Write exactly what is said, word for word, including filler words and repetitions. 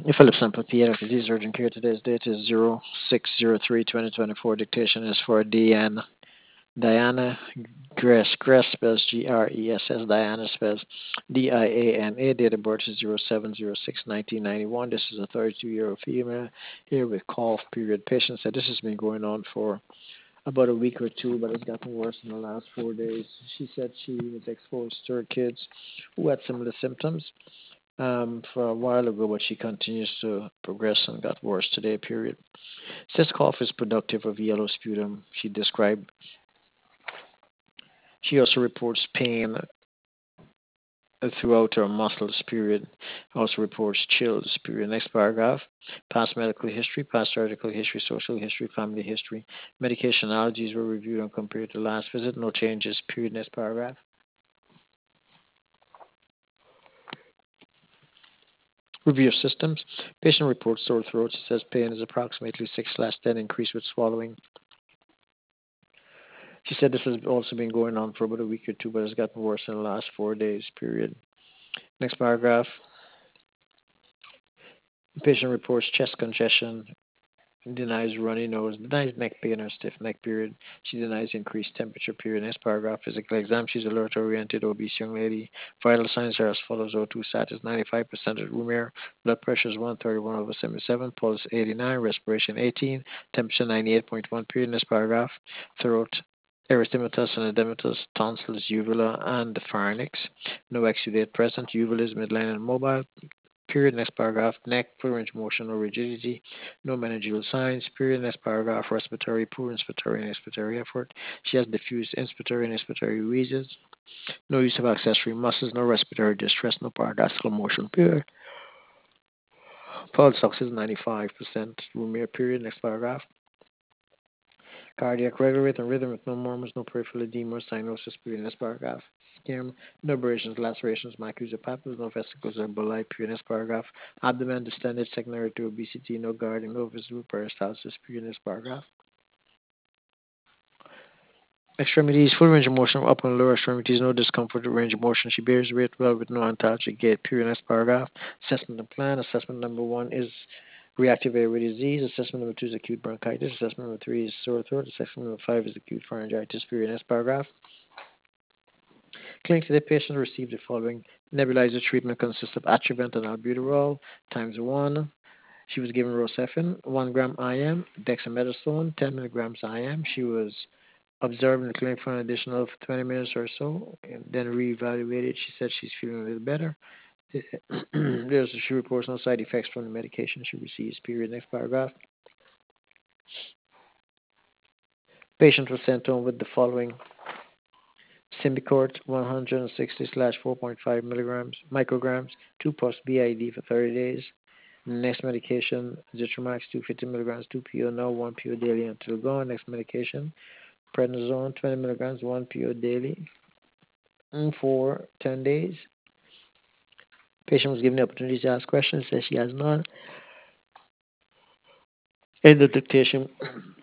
Philip Sample Pediatric Disease Urgent Care. Today's date is zero six zero three twenty twenty-four. Dictation is for Diana. Diana Gress. Gress spells G R E S S. Diana spells D I A N A. Date of birth is zero seven zero six nineteen ninety-one. This is a thirty-two-year-old female here with cough period. Patient said this has been going on for about a week or two, but it's gotten worse in the last four days. She said she was exposed to her kids who had similar symptoms um, for a while ago, but she continues to progress and got worse today, period. Says cough is productive of yellow sputum. She described, she also reports pain throughout her muscles, period. Also reports chills, period. Next paragraph, past medical history, past article history, social history, family history. Medication allergies were reviewed and compared to last visit. No changes, period. Next paragraph. Review of systems. Patient reports sore throat. She says pain is approximately six slash ten, increase with swallowing. She said this has also been going on for about a week or two, but it's gotten worse in the last four days, period. Next paragraph. Patient reports chest congestion, denies runny nose, denies neck pain or stiff neck, period. She denies increased temperature, period. Next paragraph, physical exam. She's alert oriented, obese young lady. Vital signs are as follows: O two status ninety-five percent at room air, blood pressure is one thirty-one over seventy-seven, pulse eighty-nine, respiration eighteen, temperature ninety-eight point one, period. Next paragraph, throat erythematous and edematous, tonsils, uvula, and the pharynx. No exudate present. Uvula is midline and mobile. Period. Next paragraph. Neck, full range of motion, no rigidity, no meningeal signs. Period. Next paragraph. Respiratory, poor inspiratory and expiratory effort. She has diffuse inspiratory and expiratory wheezes. No use of accessory muscles, no respiratory distress, no paradoxical motion. Period. Pulse ox is ninety-five percent. Room period. Next paragraph. Cardiac regular rate and rhythm with no murmurs, no peripheral edema or cyanosis. Period. Next paragraph. Skin, no abrasions, lacerations, maculae or papules, no vesicles or bulli. Period. Next paragraph. Abdomen distended, secondary to obesity, no guarding, no visible peristalsis. Period. Next paragraph. Extremities, full range of motion, upper and lower extremities, no discomfort or range of motion. She bears weight well with no antalgic gait. Period. Next paragraph. Assessment and plan. Assessment number one is reactive airway disease. Assessment number two is acute bronchitis. Assessment number three is sore throat. Assessment number five is acute pharyngitis. Period. Next paragraph. Clinically, the patient received the following nebulizer treatment consists of Atrovent and albuterol times one. She was given Rocephin, one gram I M, dexamethasone, ten milligrams I M. She was observed in the clinic for an additional twenty minutes or so, and then reevaluated. She said she's feeling a little better. There's, she reports no side effects from the medication she receives. Period. Next paragraph. Patient was sent home with the following: Symbicort one hundred sixty slash four point five milligrams, micrograms, two puffs B I D for thirty days. Next medication, Zithromax two hundred fifty milligrams, two P O now, one P O daily until gone. Next medication, prednisone twenty milligrams, one P O daily mm, for ten days. Patient was given the opportunity to ask questions, says she has none. End of dictation.